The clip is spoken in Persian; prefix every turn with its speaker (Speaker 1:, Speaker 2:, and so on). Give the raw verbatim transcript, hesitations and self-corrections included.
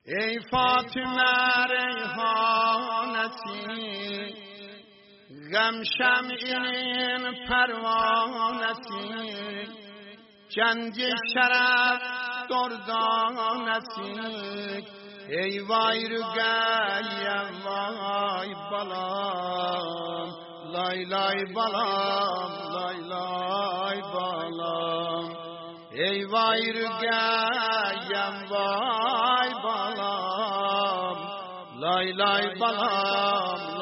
Speaker 1: ای فاطمه ریحانتی غم شمعین پروانتی جنگ شرف دردانتی ای وای رو گیم وای بالام لای لای بالام لای لای بالام ای وای رو گیم وای بالام لای لای بالام